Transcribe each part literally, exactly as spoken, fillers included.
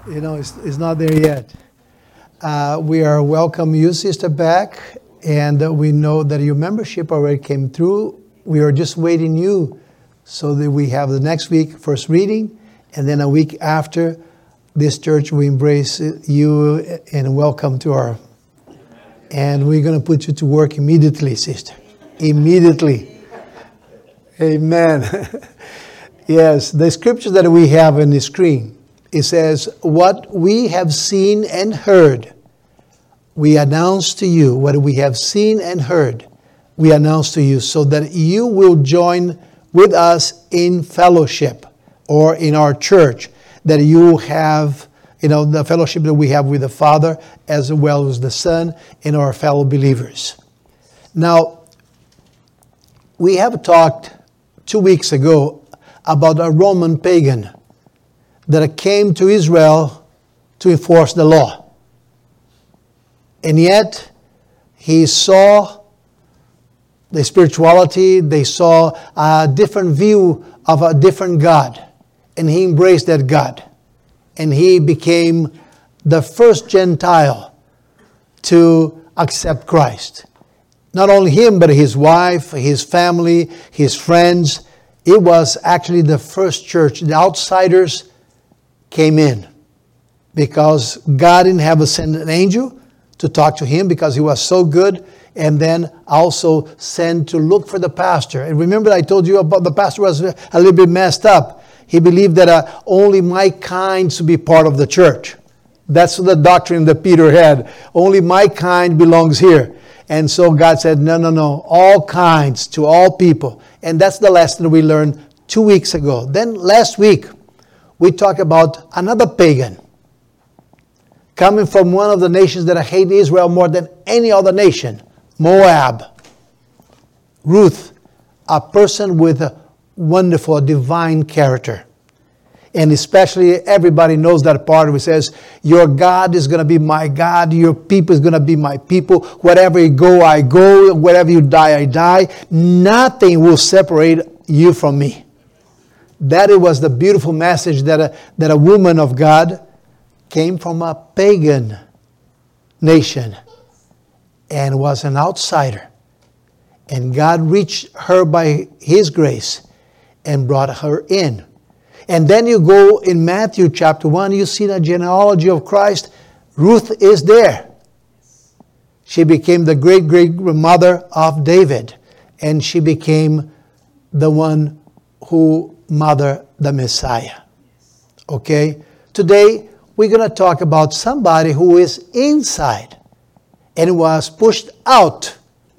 You know, it's, it's not there yet. Uh, we are welcome you, Sister, back, and uh, we know that your membership already came through. We are just waiting you so that we have the next week first reading, and then a week after this church we embrace you and welcome to our. And we're going to put you to work immediately, Sister. Immediately. Amen. Yes, the scriptures that we have on the screen, it says, what we have seen and heard, we announce to you. What we have seen and heard, we announce to you, so that you will join with us in fellowship or in our church, that you have, you know, the fellowship that we have with the Father as well as the Son and our fellow believers. Now, we have talked two weeks ago about a Roman pagan that came to Israel to enforce the law. And yet, he saw the spirituality, they saw a different view of a different God. And he embraced that God. And he became the first Gentile to accept Christ. Not only him, but his wife, his family, his friends. It was actually the first church. The outsiders came in because God didn't have to send an angel to talk to him because he was so good, and then also send to look for the pastor. And remember I told you about the pastor was a little bit messed up. He believed that uh, only my kind should be part of the church. That's the doctrine that Peter had. Only my kind belongs here. And so God said, no, no, no, all kinds to all people. And that's the lesson we learned two weeks ago. Then last week, we talked about another pagan coming from one of the nations that hate Israel more than any other nation, Moab. Ruth, a person with a wonderful, divine character. And especially everybody knows that part where it says, your God is going to be my God, your people is going to be my people. Wherever you go, I go. Wherever you die, I die. Nothing will separate you from me. That it was the beautiful message that a, that a woman of God came from a pagan nation and was an outsider. And God reached her by His grace and brought her in. And then you go in Matthew chapter one, you see the genealogy of Christ. Ruth is there. She became the great-great-grandmother of David. And she became the one who mothered the Messiah. Okay? Today, we're going to talk about somebody who is inside and was pushed out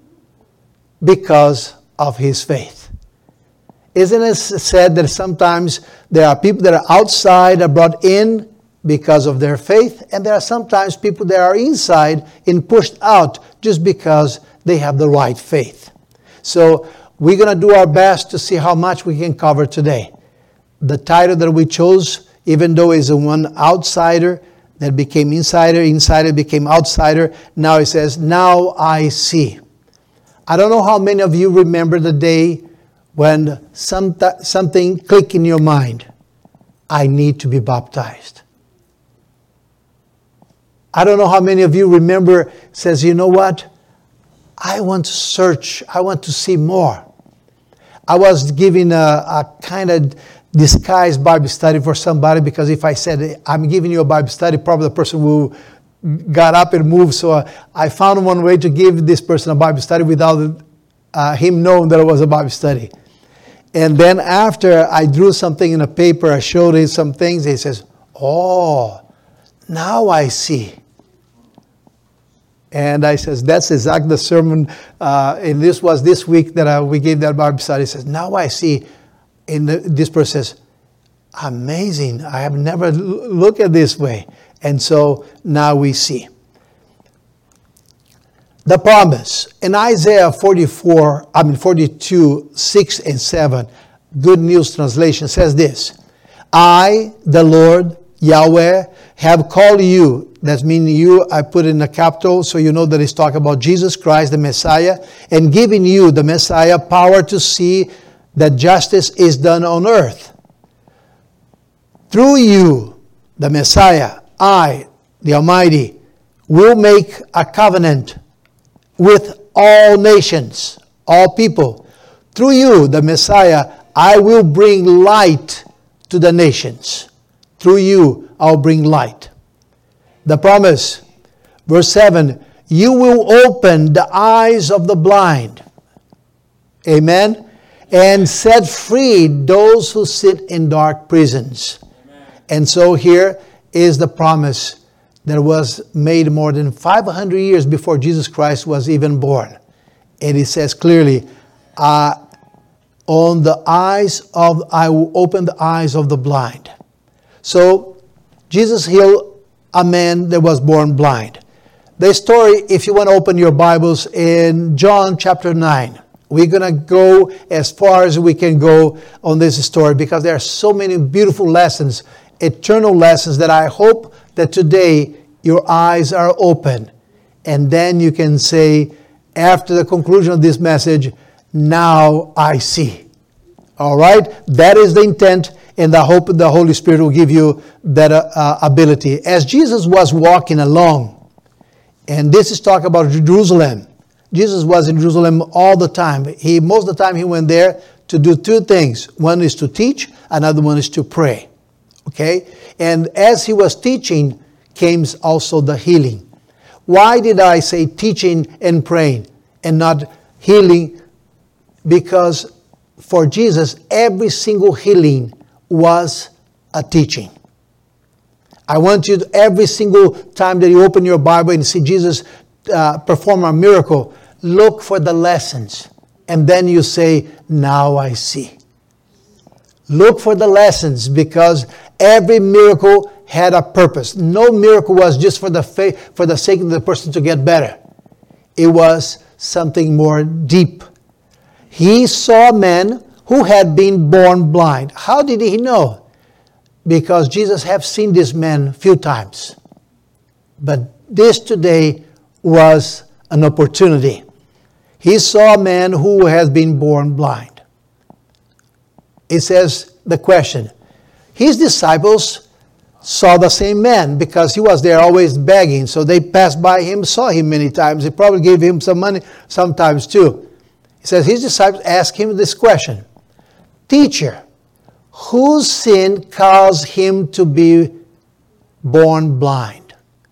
because of his faith. Isn't it said that sometimes there are people that are outside are brought in because of their faith, and there are sometimes people that are inside and pushed out just because they have the right faith. So we're going to do our best to see how much we can cover today. The title that we chose, even though it's a one outsider that became insider, insider became outsider, now it says, now I see. I don't know how many of you remember the day when some th- something clicked in your mind. I need to be baptized. I don't know how many of you remember, says, you know what? I want to search. I want to see more. I was giving a, a kind of disguised Bible study for somebody, because if I said, I'm giving you a Bible study, probably the person will got up and moved. So I found one way to give this person a Bible study without uh, him knowing that it was a Bible study. And then after I drew something in a paper, I showed him some things. He says, oh, now I see. And I says, that's exactly the sermon. Uh, and this was this week that I, we gave that Bible study. He says, now I see. And the, this person says, amazing. I have never l- looked at this way. And so now we see. The promise in Isaiah forty-four, I mean forty-two, six and seven, Good News Translation says this. I, the Lord, Yahweh, have called you. That means you, I put in a capital so you know that it's talking about Jesus Christ, the Messiah, and giving you, the Messiah, power to see that justice is done on earth. Through you, the Messiah, I, the Almighty, will make a covenant with all nations, all people. Through you, the Messiah, I will bring light to the nations. Through you, I'll bring light. The promise, verse seven, you will open the eyes of the blind. Amen. And set free those who sit in dark prisons. Amen. And so here is the promise that was made more than five hundred years before Jesus Christ was even born. And it says clearly, uh, on the eyes of, I will open the eyes of the blind. So Jesus healed a man that was born blind. The story, if you want to open your Bibles, in John chapter nine. We're going to go as far as we can go on this story because there are so many beautiful lessons, eternal lessons, that I hope that today your eyes are open. And then you can say, after the conclusion of this message, now I see. All right? That is the intent, and I hope the Holy Spirit will give you that uh, ability. As Jesus was walking along, and this is talk about Jerusalem. Jesus was in Jerusalem all the time. He, most of the time he went there to do two things. One is to teach, another one is to pray. Okay? And as he was teaching, came also the healing. Why did I say teaching and praying and not healing? Because for Jesus, every single healing was a teaching. I want you to, every single time that you open your Bible and see Jesus uh, perform a miracle, look for the lessons. And then you say, now I see. Look for the lessons, because every miracle had a purpose. No miracle was just for the faith, for the sake of the person to get better. It was something more deep. He saw men who had been born blind. How did he know? Because Jesus had seen this man a few times. But this today was an opportunity. He saw a man who has been born blind. It says the question, his disciples saw the same man because he was there always begging. So they passed by him, saw him many times. They probably gave him some money sometimes too. He says his disciples asked him this question, Teacher, whose sin caused him to be born blind?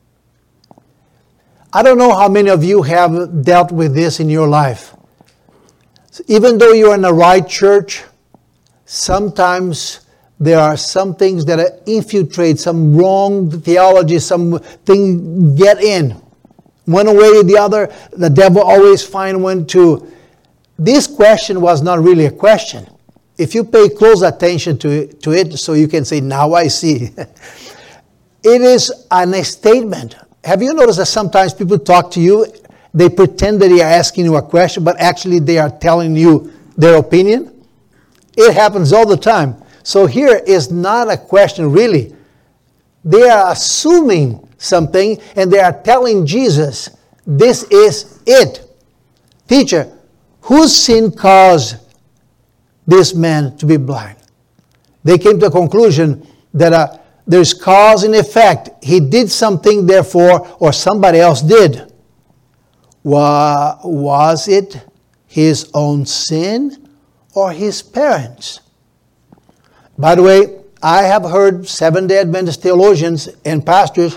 I don't know how many of you have dealt with this in your life. Even though you're in the right church, sometimes there are some things that infiltrate, some wrong theology, something get in. One way or the other, the devil always finds one to. This question was not really a question. If you pay close attention to it, to it so you can say, now I see. It is a statement. Have you noticed that sometimes people talk to you, they pretend that they are asking you a question, but actually they are telling you their opinion? It happens all the time. So here is not a question really. They are assuming something and they are telling Jesus, this is it. Teacher, whose sin caused this man to be blind? They came to a conclusion that uh, there's cause and effect. He did something, therefore, or somebody else did. Wa- was it his own sin or his parents? By the way, I have heard Seventh-day Adventist theologians and pastors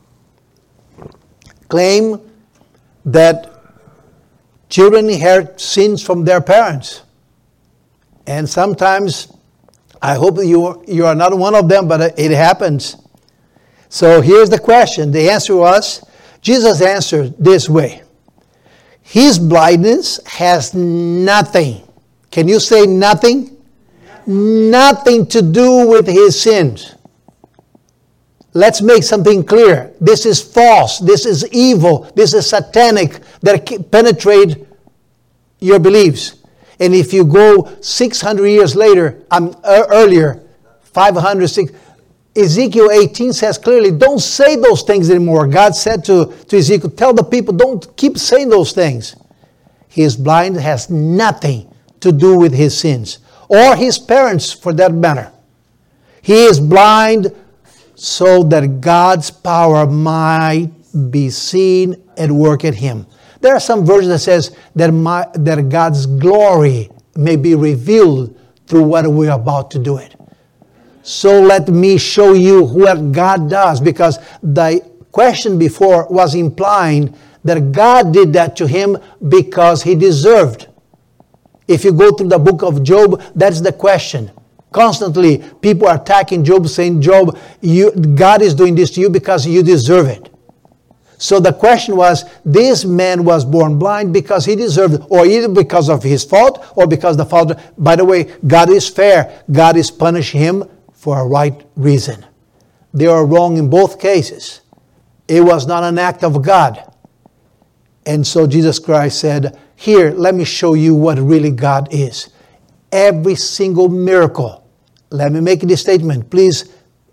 claim that children inherit sins from their parents. And sometimes, I hope you, you are not one of them, but it happens. So here's the question. The answer was, Jesus answered this way. His blindness has nothing. Can you say nothing? Nothing, nothing to do with his sins. Let's make something clear. This is false. This is evil. This is satanic that penetrate your beliefs. And if you go six hundred years later, um, earlier, five hundred, six, Ezekiel eighteen says clearly, don't say those things anymore. God said to, to Ezekiel, tell the people, don't keep saying those things. His blindness has nothing to do with his sins, or his parents for that matter. He is blind so that God's power might be seen at work in him. There are some versions that says that, my, that God's glory may be revealed through what we're about to do it. So let me show you what God does, because the question before was implying that God did that to him because he deserved. If you go through the book of Job, that's the question. Constantly, people are attacking Job, saying, Job, you, God is doing this to you because you deserve it. So the question was, this man was born blind because he deserved it, or either because of his fault, or because the fault. By the way, God is fair. God is punishing him for a right reason. They are wrong in both cases. It was not an act of God. And so Jesus Christ said, here, let me show you what really God is. Every single miracle. Let me make this statement. Please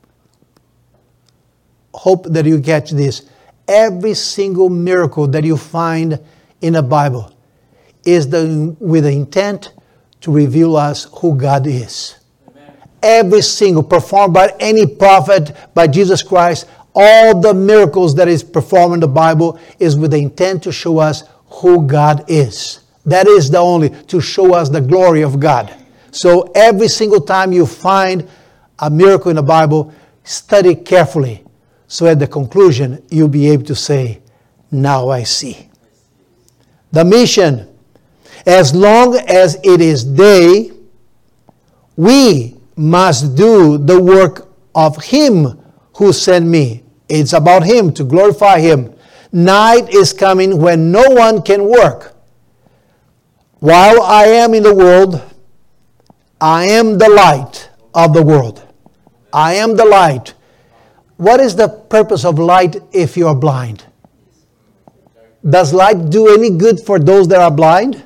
hope that you catch this. Every single miracle that you find in the Bible is the, with the intent to reveal us who God is. Amen. Every single performed by any prophet, by Jesus Christ, all the miracles that is performed in the Bible is with the intent to show us who God is. That is the only, to show us the glory of God. So every single time you find a miracle in the Bible, study carefully. So at the conclusion, you'll be able to say, now I see. The mission. As long as it is day, we must do the work of him who sent me. It's about him, to glorify him. Night is coming when no one can work. While I am in the world, I am the light of the world. I am the light. What is the purpose of light if you are blind? Does light do any good for those that are blind?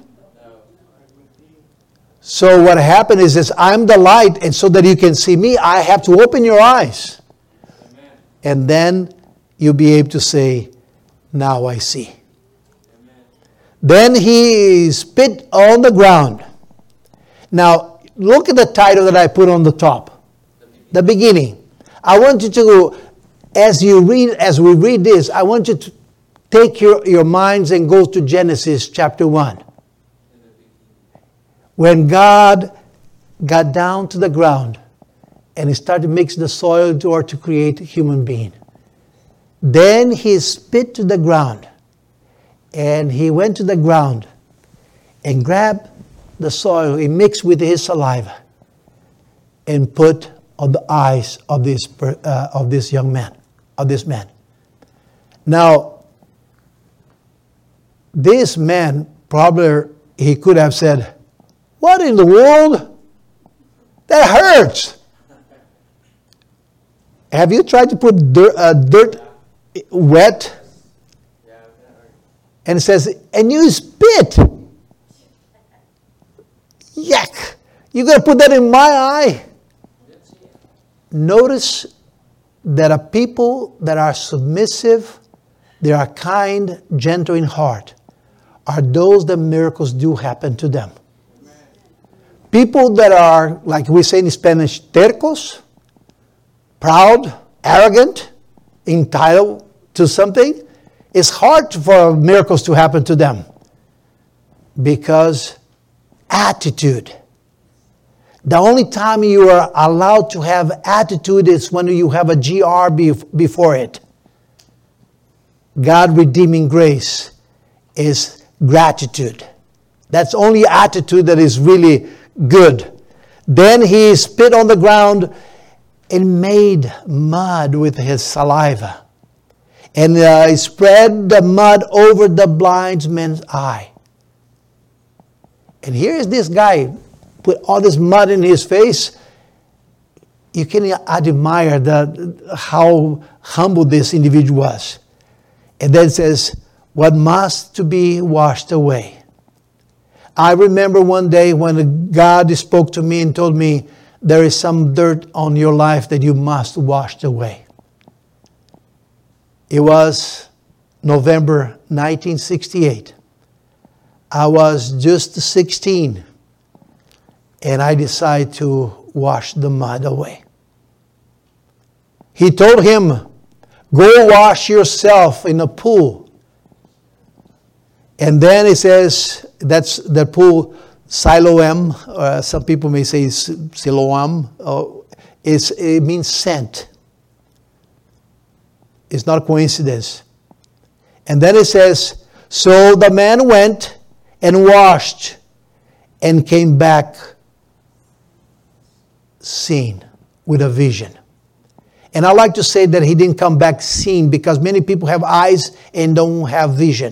So what happened is this, I'm the light, and so that you can see me, I have to open your eyes. Amen. And then you'll be able to say, now I see. Amen. Then he spit on the ground. Now, look at the title that I put on the top. The beginning. I want you to, as you read, as we read this, I want you to take your, your minds and go to Genesis chapter one. When God got down to the ground and he started to mix the soil in order to create a human being. Then he spit to the ground, and he went to the ground and grabbed the soil, he mixed with his saliva and put on the eyes of this uh, of this young man, of this man. Now, this man probably, he could have said, what in the world? That hurts. Have you tried to put dirt, uh, dirt wet? And it says, and you spit. Yuck. You're going to put that in my eye? Notice that a people that are submissive, they are kind, gentle in heart, are those that miracles do happen to them. Amen. People that are, like we say in Spanish, tercos, proud, arrogant, entitled to something, it's hard for miracles to happen to them. Because attitude. The only time you are allowed to have attitude is when you have a G R before it. God redeeming grace is gratitude. That's only attitude that is really good. Then he spit on the ground and made mud with his saliva. And uh, he spread the mud over the blind man's eye. And here is this guy, put all this mud in his face. You can admire the, how humble this individual was. And then it says, what must to be washed away. I remember one day when God spoke to me and told me, there is some dirt on your life that you must wash away. It was November nineteen sixty-eight. I was just sixteen. And I decided to wash the mud away. He told him, go wash yourself in a pool. And then he says, that's the pool, Siloam, or some people may say Siloam, or it's, it means sent. It's not coincidence. And then it says, so the man went and washed and came back seeing, with a vision. And I like to say that he didn't come back seeing, because many people have eyes and don't have vision.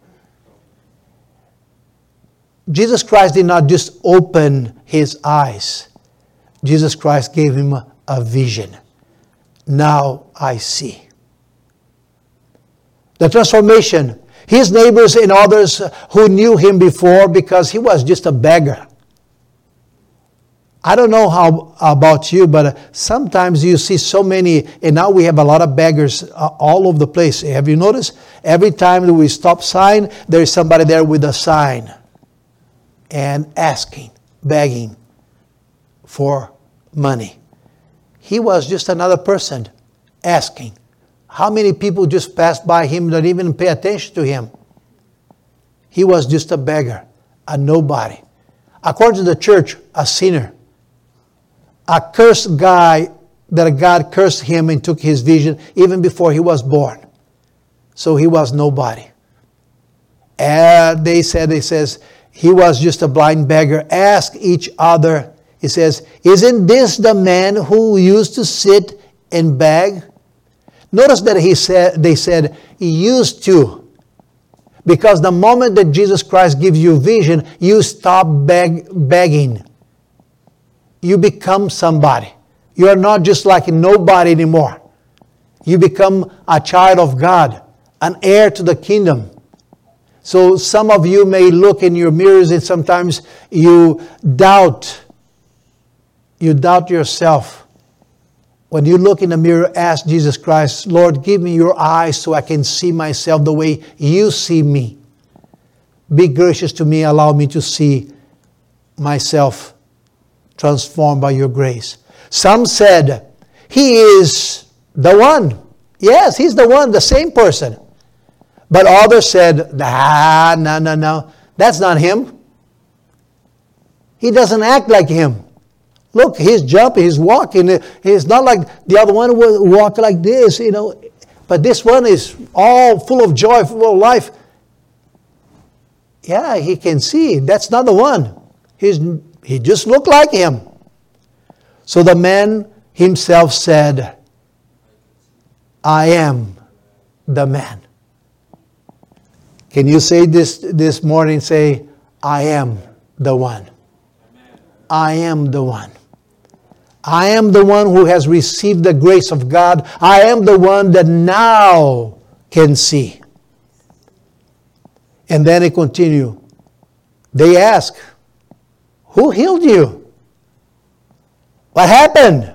Jesus Christ did not just open his eyes. Jesus Christ gave him a vision. Now I see. The transformation. His neighbors and others who knew him before, because he was just a beggar. I don't know how about you, but sometimes you see so many, and now we have a lot of beggars all over the place. Have you noticed? Every time that we stop sign, there is somebody there with a sign and asking, begging for money. He was just another person asking. How many people just passed by him, don't even pay attention to him? He was just a beggar, a nobody. According to the church, a sinner. A cursed guy that God cursed him and took his vision even before he was born. So he was nobody. And they said, he says, he was just a blind beggar. Ask each other. He says, isn't this the man who used to sit and beg? Notice that he said, they said, he used to. Because the moment that Jesus Christ gives you vision, you stop beg, begging. You become somebody. You are not just like nobody anymore. You become a child of God, an heir to the kingdom. So some of you may look in your mirrors and sometimes you doubt. You doubt yourself. When you look in the mirror, ask Jesus Christ, Lord, give me your eyes so I can see myself the way you see me. Be gracious to me. Allow me to see myself transformed by your grace. Some said, he is the one. Yes, he's the one, the same person. But others said, ah, no, no, no. That's not him. He doesn't act like him. Look, he's jumping, he's walking. He's not like the other one will walk like this, you know. But this one is all full of joy, full of life. Yeah, he can see. That's not the one. He's, he just looked like him. So the man himself said, I am the man. Can you say this this morning? Say, I am the one. I am the one. I am the one who has received the grace of God. I am the one that now can see. And then it continues. They ask, who healed you? What happened?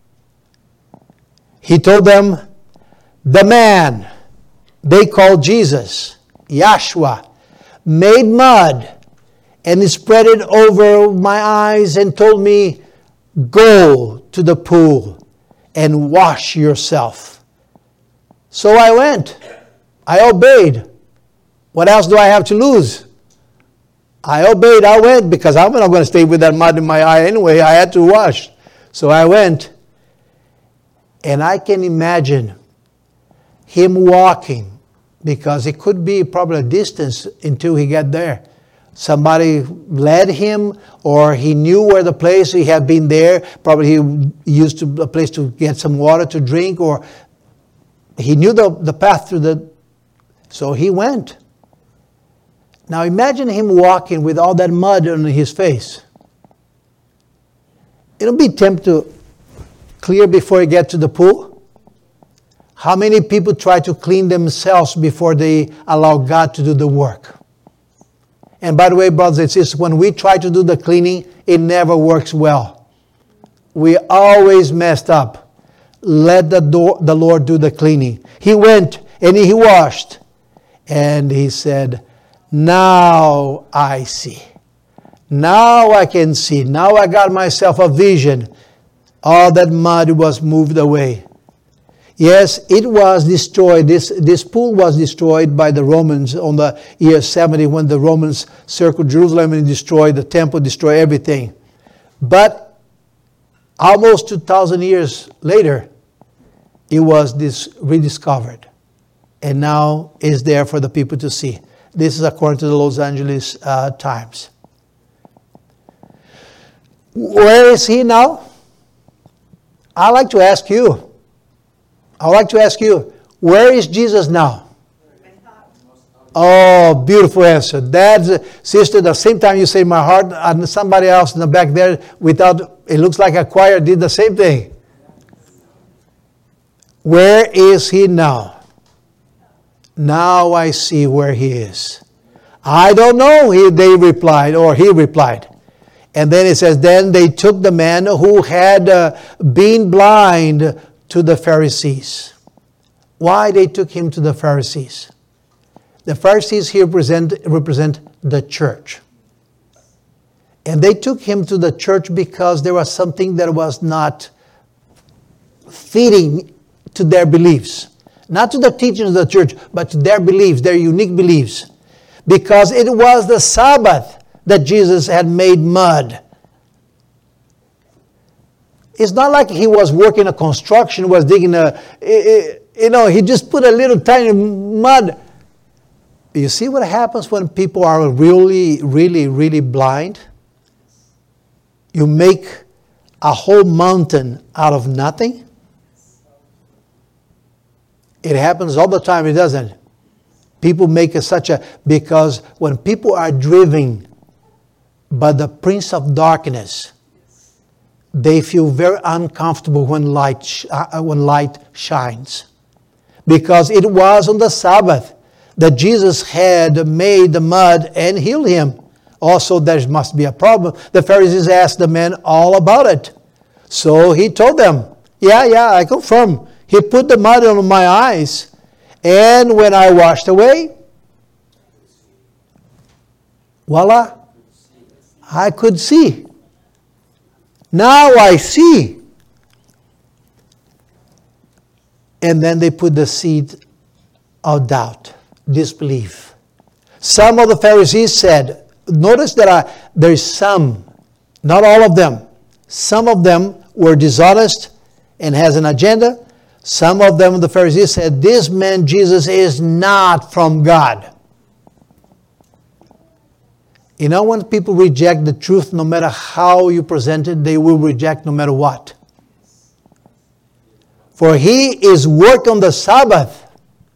He told them, the man they called Jesus, Yeshua, made mud and he spread it over my eyes and told me, go to the pool and wash yourself. So I went. I obeyed. What else do I have to lose? I obeyed. I went because I'm not going to stay with that mud in my eye anyway. I had to wash. So I went. And I can imagine him walking, because it could be probably a distance until he got there. Somebody led him, or he knew where the place, he had been there. Probably he used to, a place to get some water to drink, or he knew the, the path to the... So he went. Now imagine him walking with all that mud on his face. It'll be tempting to clear before he gets to the pool. How many people try to clean themselves before they allow God to do the work? And by the way, brothers and sisters, when we try to do the cleaning, it never works well. We always messed up. Let the, door, the Lord do the cleaning. He went and he washed. And he said, now I see. Now I can see. Now I got myself a vision. All that mud was moved away. Yes, it was destroyed. This, this pool was destroyed by the Romans on the year seventy when the Romans circled Jerusalem and destroyed the temple, destroyed everything. But almost two thousand years later, it was this rediscovered. And now is there for the people to see. This is according to the Los Angeles uh, Times. Where is he now? I'd like to ask you. I'd like to ask you, where is Jesus now? Oh, beautiful answer. Dad's sister, the same time you say my heart, and somebody else in the back there, without, it looks like a choir, did the same thing. Where is he now? Now I see where he is. I don't know, he, they replied, or he replied. And then it says, then they took the man who had uh, been blind to the Pharisees. Why they took him to the Pharisees? The Pharisees here represent, represent the church. And they took him to the church because there was something that was not fitting to their beliefs. Not to the teachings of the church, but to their beliefs, their unique beliefs. Because it was the Sabbath that Jesus had made mud. It's not like he was working a construction, was digging a, you know, he just put a little tiny mud. You see what happens when people are really, really, really blind? You make a whole mountain out of nothing. It happens all the time, it doesn't. People make it such a, because when people are driven by the prince of darkness, they feel very uncomfortable when light, sh- uh, when light shines. Because it was on the Sabbath that Jesus had made the mud and healed him. Also, there must be a problem. The Pharisees asked the man all about it. So he told them, yeah, yeah, I confirm. He put the mud on my eyes. And when I washed away, voila, I could see. Now I see. And then they put the seed of doubt, disbelief. Some of the Pharisees said, notice that I, there is some, not all of them. Some of them were dishonest and has an agenda. Some of them, the Pharisees, said, this man Jesus is not from God. You know, when people reject the truth, no matter how you present it, they will reject no matter what. For he is work on the Sabbath.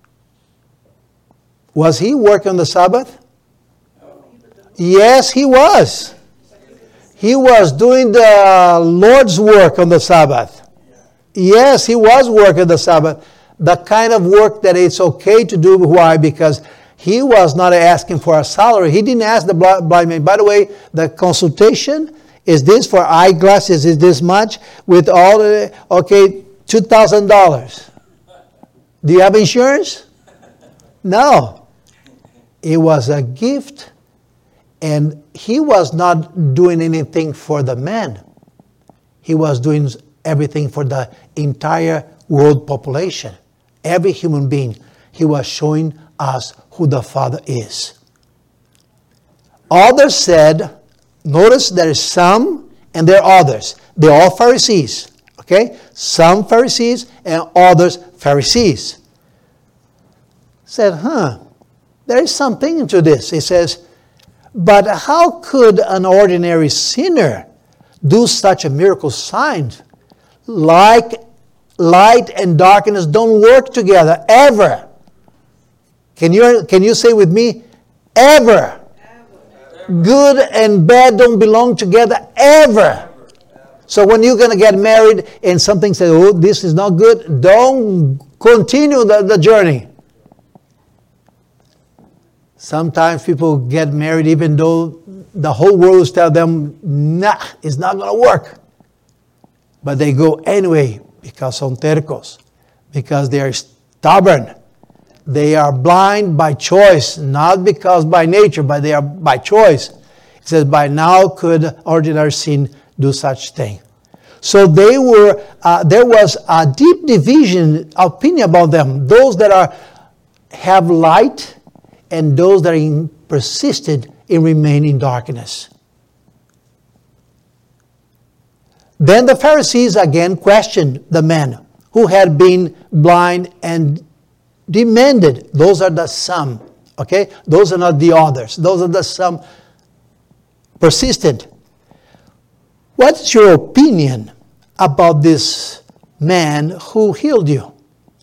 Was he work on the Sabbath? Yes, he was. He was doing the Lord's work on the Sabbath. Yes, he was working the Sabbath. The kind of work that it's okay to do. Why? Because he was not asking for a salary. He didn't ask the blind man, by the way, the consultation, is this for eyeglasses, is this much? With all the, okay, two thousand dollars. Do you have insurance? No. It was a gift, and he was not doing anything for the man. He was doing everything for the entire world population. Every human being. He was showing us who the Father is. Others said, notice there is some and there are others. They're all Pharisees. Okay? Some Pharisees and others Pharisees. Said, huh, there is something into this. He says, but how could an ordinary sinner do such a miracle sign? Like light and darkness don't work together, ever. Can you, can you say with me, ever? Ever. Good and bad don't belong together, ever. So when you're going to get married and something says, oh, this is not good, don't continue the, the journey. Sometimes people get married even though the whole world tells them, nah, it's not going to work. But they go anyway because son tercos, because they are stubborn. They are blind by choice, not because by nature, but they are by choice. It says, by now could ordinary sin do such thing. So they were. Uh, there was a deep division opinion about them. Those that are have light, and those that are in, persisted in remaining in darkness. Then the Pharisees again questioned the men who had been blind and demanded. Those are the some, okay? Those are not the others. Those are the some. Persistent. What's your opinion about this man who healed you?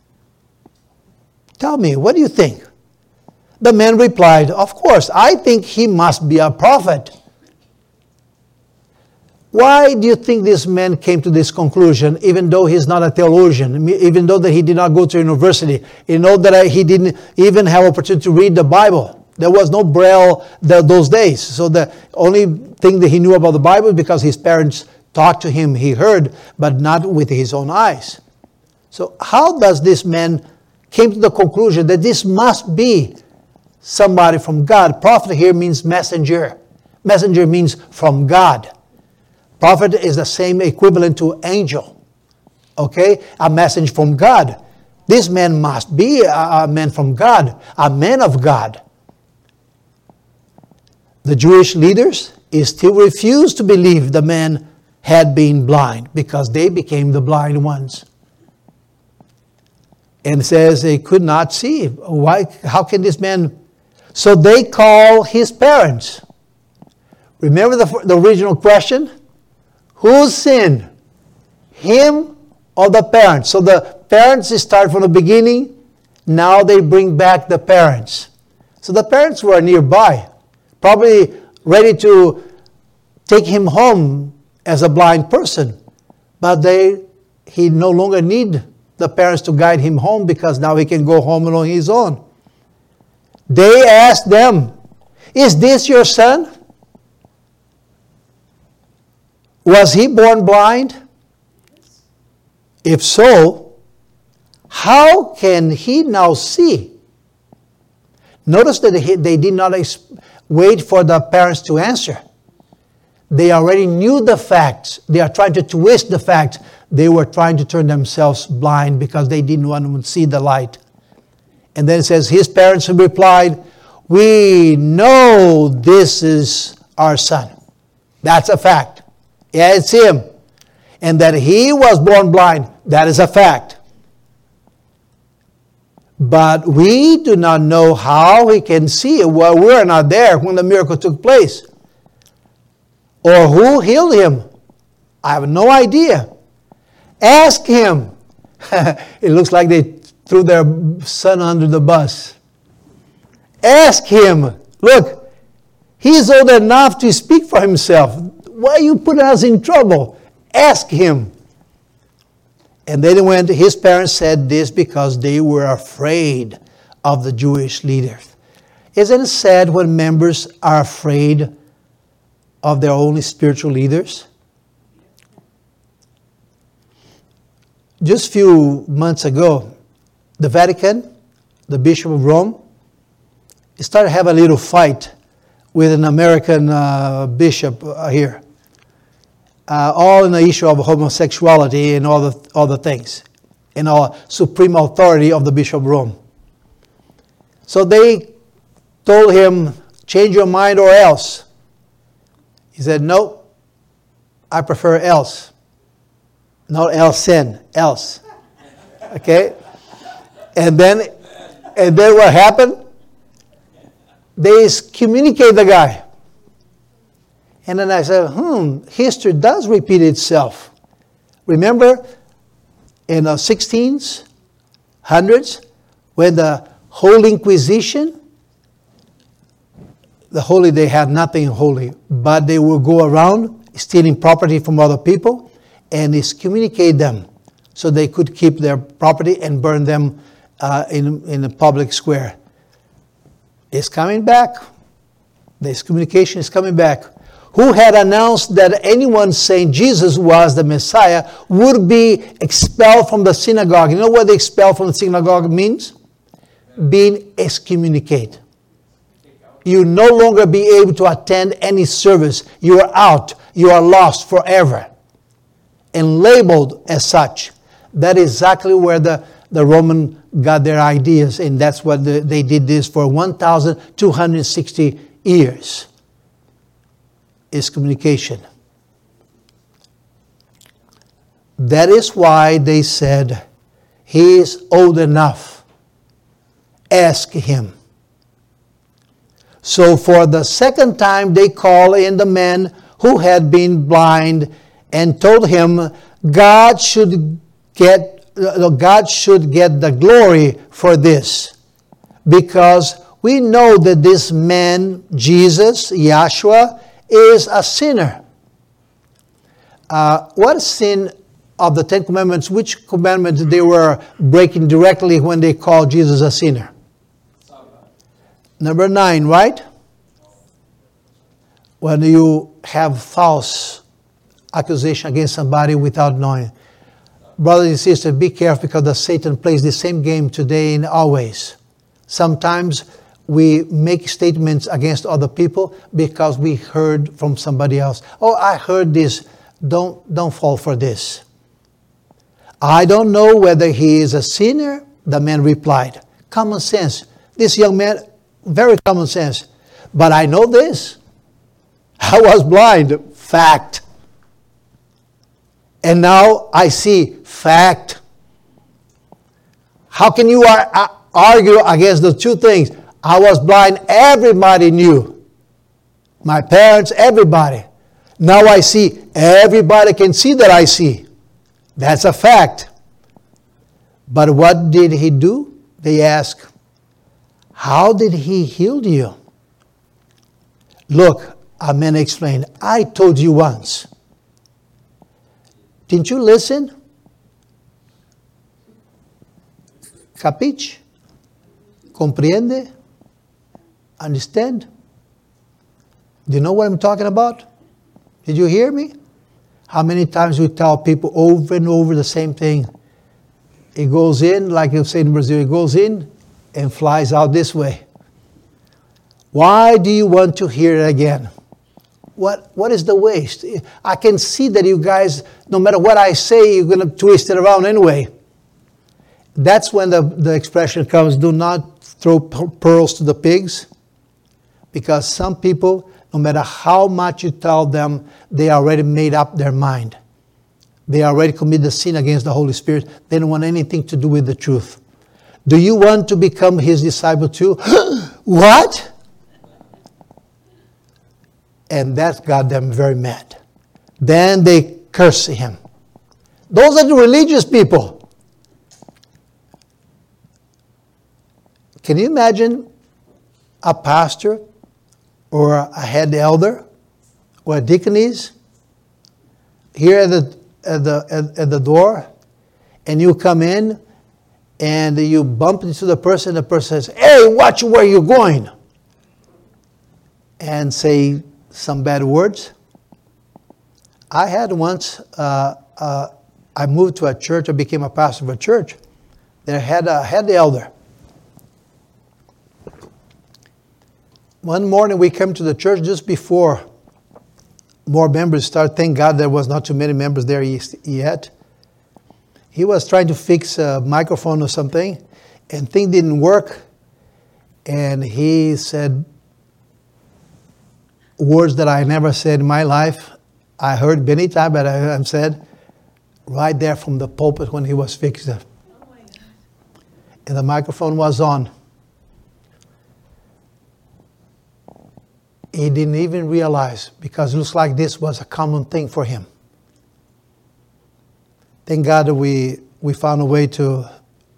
Tell me, what do you think? The man replied, of course, I think he must be a prophet. Why do you think this man came to this conclusion, even though he's not a theologian, even though that he did not go to university, you know that he didn't even have opportunity to read the Bible? There was no Braille those days. So the only thing that he knew about the Bible is because his parents talked to him, he heard, but not with his own eyes. So how does this man came to the conclusion that this must be somebody from God? Prophet here means messenger. Messenger means from God. Prophet is the same equivalent to angel. Okay? A message from God. This man must be a, a man from God, a man of God. The Jewish leaders still refused to believe the man had been blind because they became the blind ones. And says they could not see. Why? How can this man? So they call his parents. Remember the, the original question? Who sinned? Him or the parents? So the parents start from the beginning. Now they bring back the parents. So the parents were nearby, probably ready to take him home as a blind person. But they, he no longer need the parents to guide him home because now he can go home on his own. They asked them, is this your son? Was he born blind? If so, how can he now see? Notice that they did not wait for the parents to answer. They already knew the facts. They are trying to twist the facts. They were trying to turn themselves blind because they didn't want to see the light. And then it says, his parents replied, we know this is our son. That's a fact. Yeah, it's him. And that he was born blind, that is a fact. But we do not know how he can see. Well, we were not there when the miracle took place. Or who healed him. I have no idea. Ask him. It looks like they threw their son under the bus. Ask him. Look, he's old enough to speak for himself. Why are you putting us in trouble? Ask him. And then went, his parents said this because they were afraid of the Jewish leaders. Isn't it sad when members are afraid of their own spiritual leaders? Just a few months ago, the Vatican, the Bishop of Rome, started to have a little fight with an American uh, bishop uh, here. Uh, all in the issue of homosexuality and all the, all the things. And all supreme authority of the Bishop of Rome. So they told him, change your mind or else. He said, no, I prefer else. Not else sin, else. Okay? And then, and then what happened? They excommunicate the guy. And then I said, hmm, history does repeat itself. Remember in the sixteens, hundreds, when the Holy Inquisition, the holy, they had nothing holy, but they would go around stealing property from other people and excommunicate them so they could keep their property and burn them uh, in, in a public square. It's coming back. The excommunication is coming back. Who had announced that anyone saying Jesus was the Messiah would be expelled from the synagogue. You know what the expelled from the synagogue means? Being excommunicated. You no longer be able to attend any service. You are out. You are lost forever. and labeled as such. That is exactly where the, the Roman got their ideas, and that's what the, they did this for one thousand two hundred sixty years. Excommunication. That is why they said, he is old enough. Ask him. So for the second time, they call in the man who had been blind and told him God should get, God should get the glory for this. Because we know that this man, Jesus, Yahshua, is a sinner. Uh, what sin of the Ten Commandments, which commandments they were breaking directly when they called Jesus a sinner? Number nine, right? When you have false accusation against somebody without knowing. Brothers and sisters, be careful, because the Satan plays the same game today and always. Sometimes we make statements against other people because we heard from somebody else. Oh, I heard this. Don't, don't fall for this. I don't know whether he is a sinner, the man replied. Common sense. This young man, very common sense. But I know this. I was blind. Fact. And now I see. Fact. How can you ar- argue against the two things? I was blind. Everybody knew. My parents, everybody. Now I see. Everybody can see that I see. That's a fact. But what did he do? They ask, how did he heal you? Look, a man explained, I told you once. Didn't you listen? Capiche? Comprende? Understand? Do you know what I'm talking about? Did you hear me? How many times we tell people over and over the same thing? It goes in, like you say in Brazil, it goes in and flies out this way. Why do you want to hear it again? What, what is the waste? I can see that you guys, no matter what I say, you're going to twist it around anyway. That's when the, the expression comes, do not throw pearls to the pigs. Because some people, no matter how much you tell them, they already made up their mind. They already committed the sin against the Holy Spirit. They don't want anything to do with the truth. Do you want to become his disciple too? What? And that got them very mad. Then they curse him. Those are the religious people. Can you imagine a pastor or a head elder or a deaconess here at the, at the, at, at the door, and you come in and you bump into the person, the person says, hey, watch where you're going, and say some bad words? I had once, uh, uh, I moved to a church, I became a pastor of a church that had a head elder. One morning we came to the church just before more members started. Thank God there was not too many members there yet. He was trying to fix a microphone or something, and thing didn't work. And he said words that I never said in my life. I heard many times, but I have said right there from the pulpit when he was fixed it. Oh my God. And the microphone was on. He didn't even realize, because it looks like this was a common thing for him. Thank God that we, we found a way to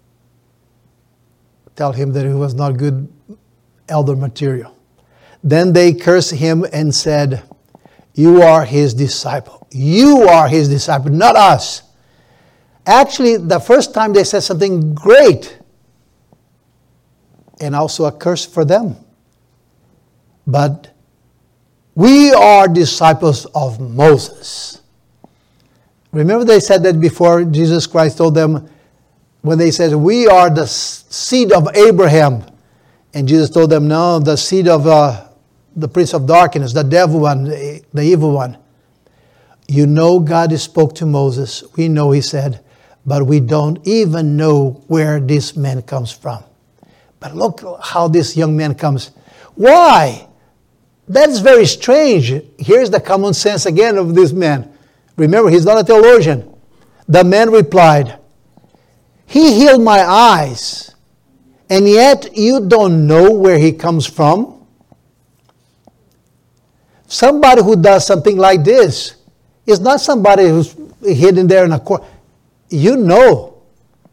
tell him that he was not good elder material. Then they cursed him and said, you are his disciple. You are his disciple, not us. Actually, the first time they said something great, and also a curse for them. But we are disciples of Moses. Remember they said that before. Jesus Christ told them, when they said, we are the seed of Abraham. And Jesus told them, no, the seed of uh, the prince of darkness, the devil one, the, the evil one. You know God spoke to Moses. We know he said, but we don't even know where this man comes from. But look how this young man comes. Why? That's very strange. Here's the common sense again of this man. Remember, he's not a theologian. The man replied, he healed my eyes, and yet you don't know where he comes from? Somebody who does something like this is not somebody who's hidden there in a corner. You know.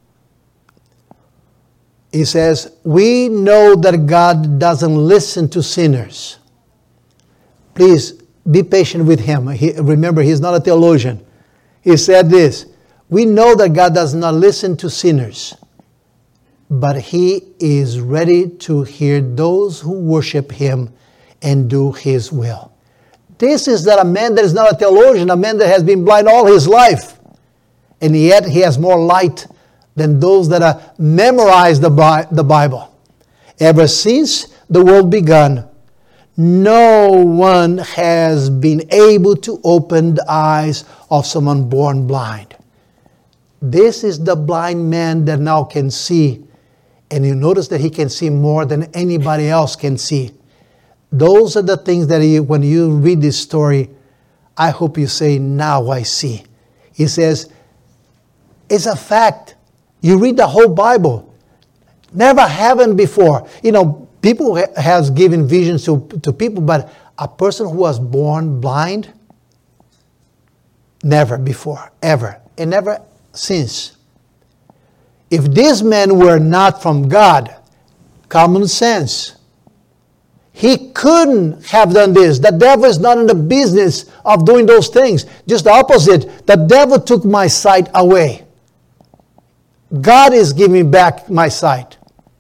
He says, we know that God doesn't listen to sinners. Please be patient with him. He, remember, he's not a theologian. He said this, we know that God does not listen to sinners, but he is ready to hear those who worship him and do his will. This is that a man that is not a theologian, a man that has been blind all his life, and yet he has more light than those that are memorized the, Bi- the Bible. Ever since the world began, no one has been able to open the eyes of someone born blind. This is the blind man that now can see. And you notice that he can see more than anybody else can see. Those are the things that he, when you read this story, I hope you say, now I see. He says, it's a fact. You read the whole Bible. Never happened before. You know, people ha- has given visions to, to people, but a person who was born blind, never before, ever, and never since. If this man were not from God, common sense, he couldn't have done this. The devil is not in the business of doing those things. Just the opposite. The devil took my sight away. God is giving back my sight.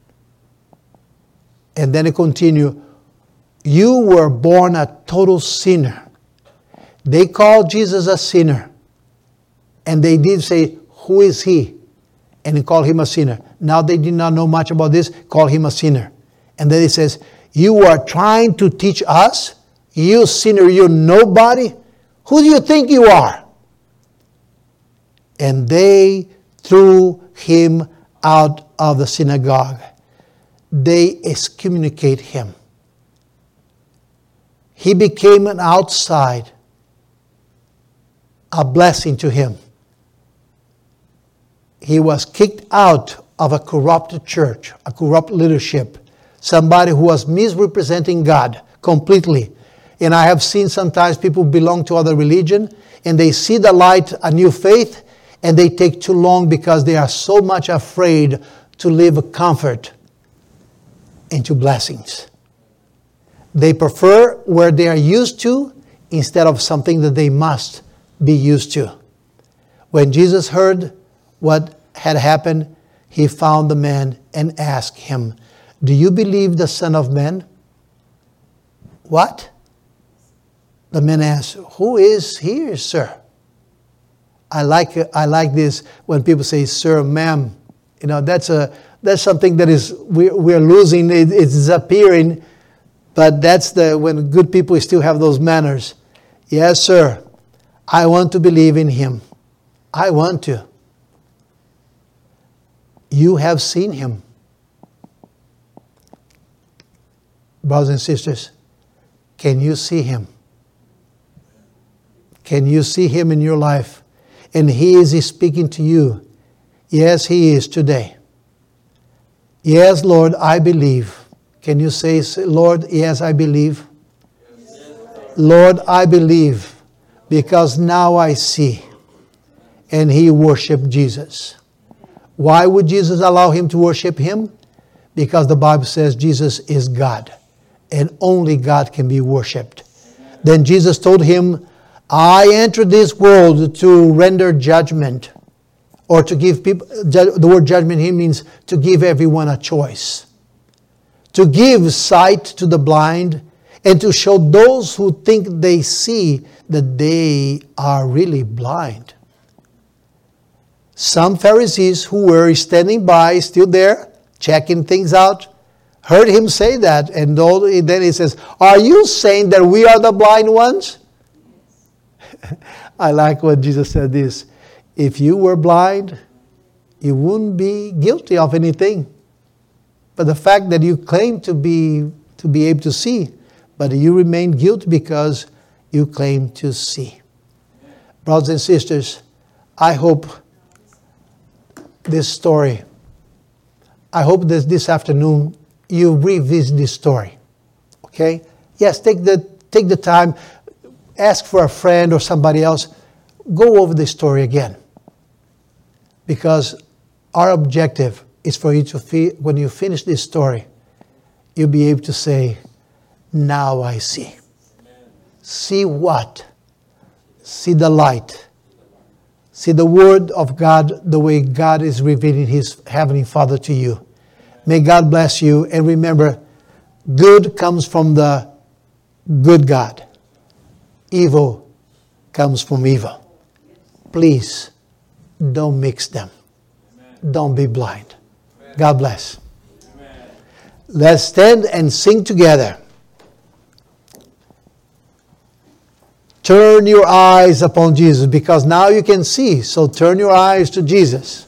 And then he continued, you were born a total sinner. They called Jesus a sinner. And they did say, who is he? And he called him a sinner. Now they did not know much about this, call him a sinner. And then he says, you are trying to teach us? You sinner, you nobody? Who do you think you are? And they threw him out of the synagogue. They excommunicate him. He became an outside, a blessing to him. He was kicked out of a corrupt church, a corrupt leadership, somebody who was misrepresenting God completely. And I have seen sometimes people belong to other religion, and they see the light, a new faith, and they take too long because they are so much afraid to live comfort into blessings. They prefer where they are used to instead of something that they must be used to. When Jesus heard what had happened, he found the man and asked him, do you believe the Son of Man? What? The man asked, who is here, sir? I like I like this when people say, sir, ma'am. You know, that's a that's something that is we we're losing. It, it's disappearing. But that's the when good people still have those manners. Yes, sir. I want to believe in him. I want to. You have seen him. Brothers and sisters, can you see him? Can you see him in your life? And he is speaking to you. Yes, he is today. Yes, Lord, I believe. Can you say, Lord, yes, I believe? Yes. Lord, I believe because now I see. And he worshiped Jesus. Why would Jesus allow him to worship him? Because the Bible says Jesus is God. And only God can be worshipped. Then Jesus told him, I entered this world to render judgment. Or to give people, the word judgment here means to give everyone a choice. To give sight to the blind and to show those who think they see that they are really blind. Some Pharisees who were standing by, still there, checking things out, heard him say that. And then he says, are you saying that we are the blind ones? I like what Jesus said this. If you were blind, you wouldn't be guilty of anything. But the fact that you claim to be to be able to see, but you remain guilty because you claim to see. Brothers and sisters, I hope this story, I hope that this afternoon you revisit this story. Okay? Yes, take the take the time, ask for a friend or somebody else, go over this story again. Because our objective is for you to feel, when you finish this story, you'll be able to say, now I see. Amen. See what? See the light. See the Word of God the way God is revealing His Heavenly Father to you. May God bless you. And remember, good comes from the good God. Evil comes from evil. Please, don't mix them. Amen. Don't be blind. Amen. God bless. Amen. Let's stand and sing together. Turn your eyes upon Jesus, because now you can see. So turn your eyes to Jesus.